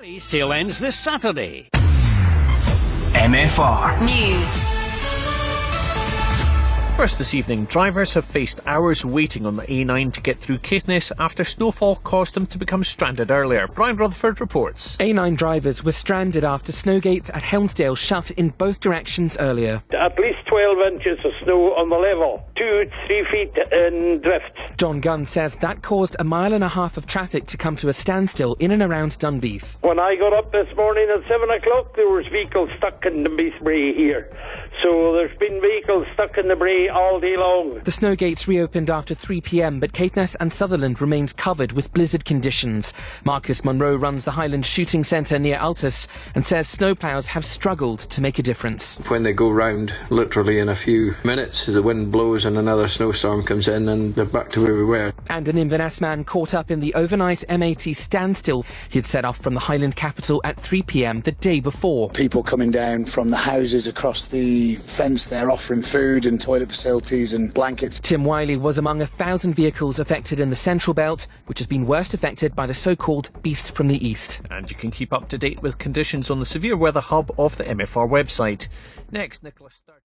Sale ends this Saturday. MFR News. First this evening, drivers have faced hours waiting on the A9 to get through Caithness after snowfall caused them to become stranded earlier. Brian Rutherford reports. A9 drivers were stranded after snow gates at Helmsdale shut in both directions earlier. At least 12 inches of snow on the level, 2-3 feet in drift. John Gunn says that caused 1.5 miles of traffic to come to a standstill in and around Dunbeath. When I got up this morning at 7 o'clock, there was vehicles stuck in Dunbeath Brae here. So there's been vehicles stuck in the Brae all day long. The snow gates reopened after 3 p.m, but Caithness and Sutherland remains covered with blizzard conditions. Marcus Munro runs the Highland Shooting Centre near Altus and says snowplows have struggled to make a difference. When they go round, literally in a few minutes, the wind blows and another snowstorm comes in and they're back to where we were. And an Inverness man caught up in the overnight MAT standstill. He'd set off from the Highland capital at 3 p.m. the day before. People coming down from the houses across the fence there offering food and toilet facilities and blankets. Tim Wiley was among 1,000 vehicles affected in the Central Belt, which has been worst affected by the so-called Beast from the East. And you can keep up to date with conditions on the Severe Weather Hub of the MFR website. Next, Nicholas Sturgeon.